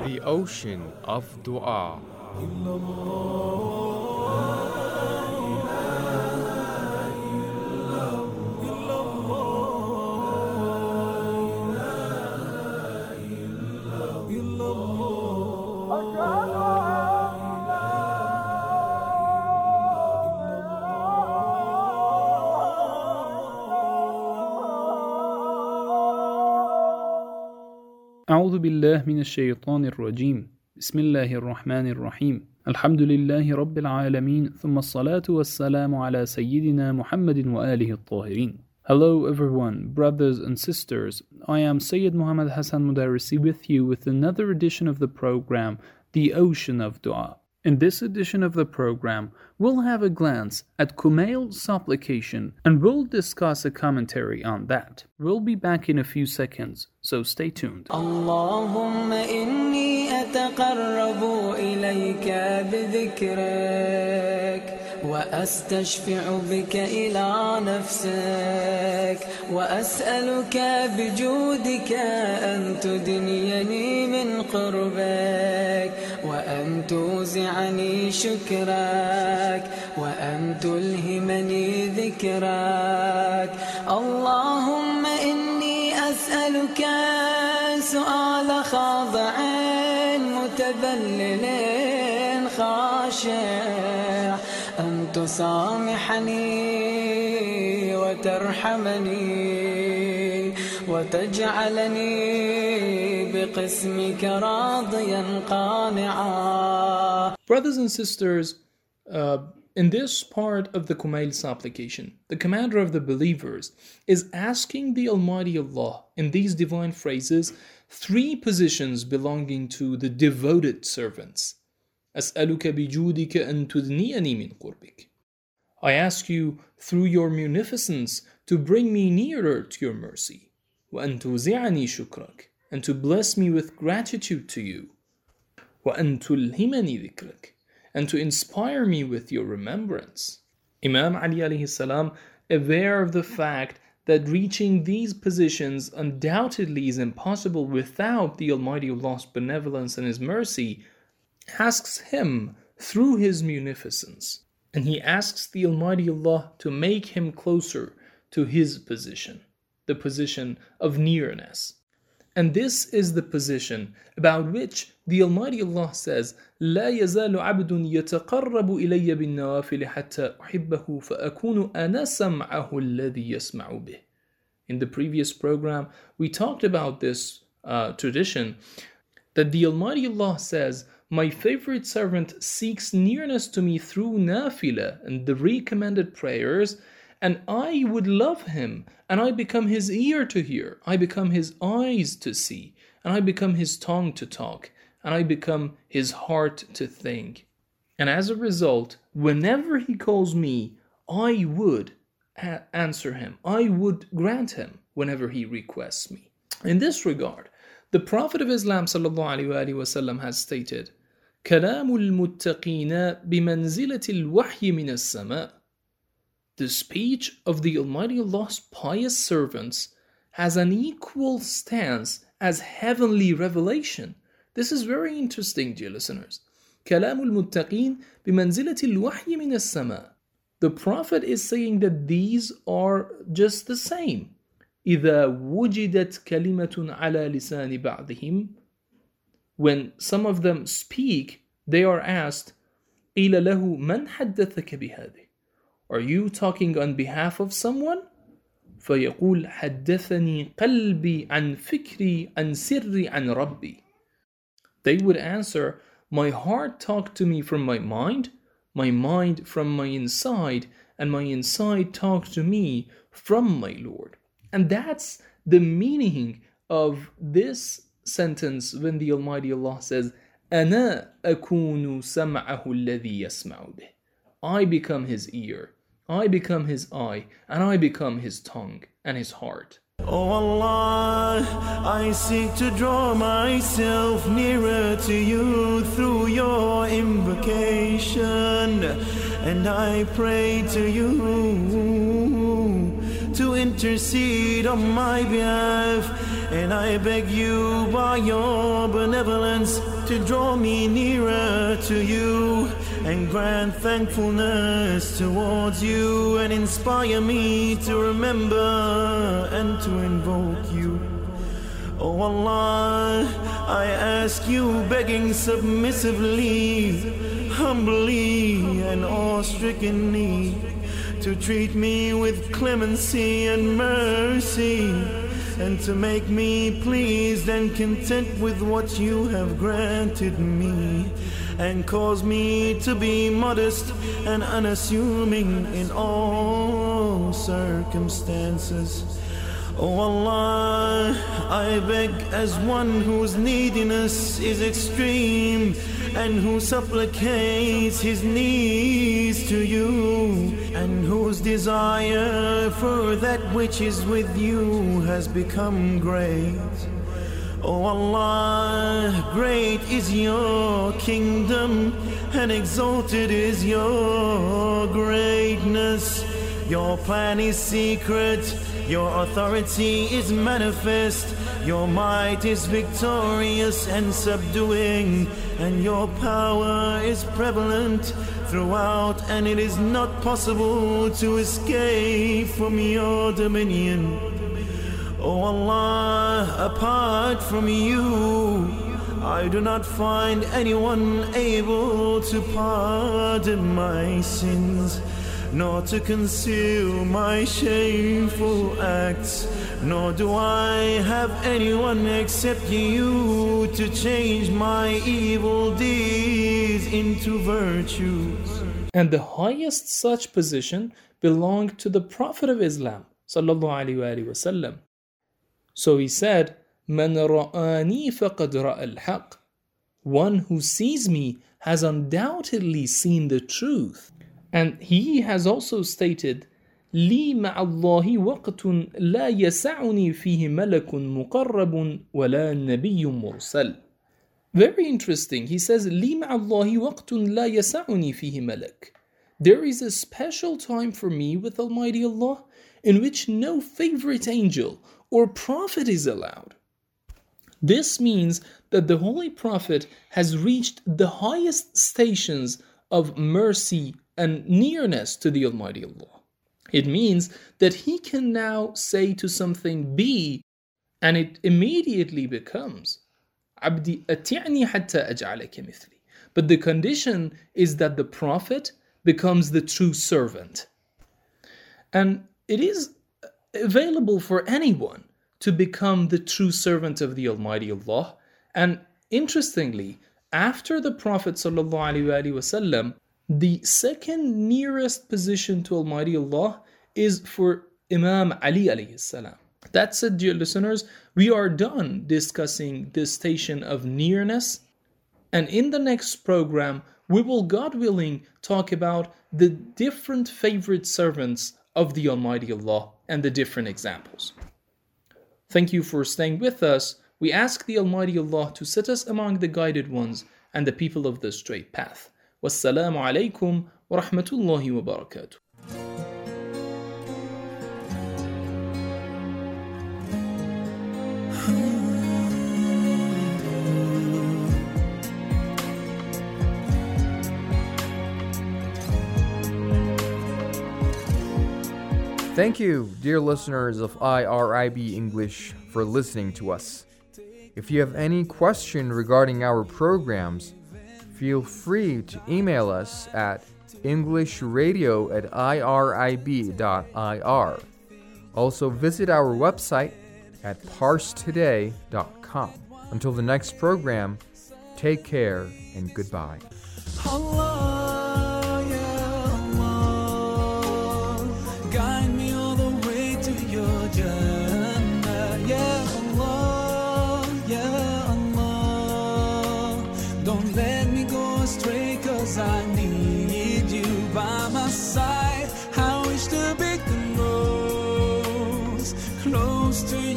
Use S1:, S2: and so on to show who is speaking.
S1: The ocean of dua.
S2: أعوذ بالله من الشيطان الرجيم بسم الله الرحمن الرحيم الحمد لله رب العالمين ثم الصلاة والسلام على سيدنا محمد وآله الطاهرين. Hello everyone, brothers and sisters. I am Sayyid Muhammad Hassan Mudarrisi with you with another edition of the program, The Ocean of Dua. In this edition of the program, we'll have a glance at Kumail's supplication and we'll discuss a commentary on that. We'll be back in a few seconds, so stay tuned.
S3: Allahumma inni ataqarrabu ilayka bidhikrak وأستشفع بك إلى نفسك وأسألك بجودك أن تدنيني من قربك وأن توزعني شكرك وأن تلهمني ذكرك. اللهم إني أسألك سؤال خاضع متذلل خاشع أن تسامحني وترحمني وتجعلني بقسمك راضيا قانعا.
S2: Brothers and sisters, in this part of the Kumail supplication, the commander of the believers is asking the Almighty Allah in these divine phrases three positions belonging to the devoted servants. أسألك بجودك أن تدنيني من قربك. I ask you through your munificence to bring me nearer to your mercy. وأن توزعني شكرك, and to bless me with gratitude to you. وأن تلهمني ذكرك, and to inspire me with your remembrance. Imam Ali alayhi salam, aware of the fact that reaching these positions undoubtedly is impossible without the Almighty Allah's benevolence and His mercy, asks Him through His munificence, and he asks the Almighty Allah to make him closer to His position, the position of nearness. And this is the position about which the Almighty Allah says, لا يزال عبد يتقرب إلي بالنوافل حتى أحبه فأكون أنا سمعه الذي يسمع به. In the previous program, we talked about this tradition that the Almighty Allah says, my favorite servant seeks nearness to me through nafila and the recommended prayers, and I would love him, and I become his ear to hear, I become his eyes to see, and I become his tongue to talk, and I become his heart to think. And as a result, whenever he calls me, I would answer him, I would grant him whenever he requests me. In this regard, the Prophet of Islam ﷺ has stated, كلام المتقين بمنزلة الوحي من السماء. The speech of the Almighty Allah's pious servants has an equal stance as heavenly revelation. This is very interesting, dear listeners. كلام المتقين بمنزلة الوحي من السماء. The Prophet is saying that these are just the same. إذا وجدت كلمة على لسان بعضهم. When some of them speak, they are asked, قيل له من حدثك بهذه? Are you talking on behalf of someone? فيقول حدثني قلبي عن فكري عن سري عن ربي. They would answer, my heart talked to me from my mind from my inside, and my inside talked to me from my Lord. And that's the meaning of this sentence when the Almighty Allah says, أنا أكون سمعه الذي يسمع به. I become his ear, I become his eye, and I become his tongue and his heart.
S4: Oh Allah, I seek to draw myself nearer to you through your invocation, and I pray to you to intercede on my behalf, and I beg you by your benevolence to draw me nearer to you and grant thankfulness towards you and inspire me to remember and to invoke you. Oh Allah, I ask you begging submissively, humbly and awe-strickenly to treat me with clemency and mercy and to make me pleased and content with what you have granted me and cause me to be modest and unassuming in all circumstances. Oh Allah, I beg as one whose neediness is extreme and who supplicates his needs to you and whose desire for that which is with you has become great. Oh Allah, great is your kingdom and exalted is your greatness. Your plan is secret, your authority is manifest, your might is victorious and subduing, and your power is prevalent throughout, and it is not possible to escape from your dominion. Oh Allah, apart from you, I do not find anyone able to pardon my sins, nor to conceal my shameful acts, nor do I have anyone except you to change my evil deeds into virtues.
S2: And the highest such position belonged to the Prophet of Islam, sallallahu alaihi wasallam. So he said, "Man ra'ani faqad ra'a al-haq." One who sees me has undoubtedly seen the truth. And he has also stated, لي مع الله وقت لا يسعني فيه ملك مقرب ولا نبي مرسل. Very interesting. He says, لي مع الله وقت لا يسعني فيه ملك. There is a special time for me with Almighty Allah in which no favorite angel or prophet is allowed. This means that the Holy Prophet has reached the highest stations of mercy and nearness to the Almighty Allah. It means that he can now say to something be, and it immediately becomes عبدي أطعني حتى أجعلك مثلي. But the condition is that the Prophet becomes the true servant. And it is available for anyone to become the true servant of the Almighty Allah. And interestingly, after the Prophet ﷺ, the second nearest position to Almighty Allah is for Imam Ali alayhi salam. That said, dear listeners, we are done discussing this station of nearness. And in the next program, we will, God willing, talk about the different favorite servants of the Almighty Allah and the different examples. Thank you for staying with us. We ask the Almighty Allah to set us among the guided ones and the people of the straight path. Wassalamu alaikum wa rahmatullahi wa barakatuh.
S1: Thank you, dear listeners of IRIB English, for listening to us. If you have any question regarding our programs, feel free to email us at englishradio@irib.ir. Also visit our website at parstoday.com. Until the next program, take care and goodbye.
S3: Allah, ya Allah, guide me all the way to your Jannah. Ya Allah, don't let me go astray, 'cause I need you by my side. I wish to be close to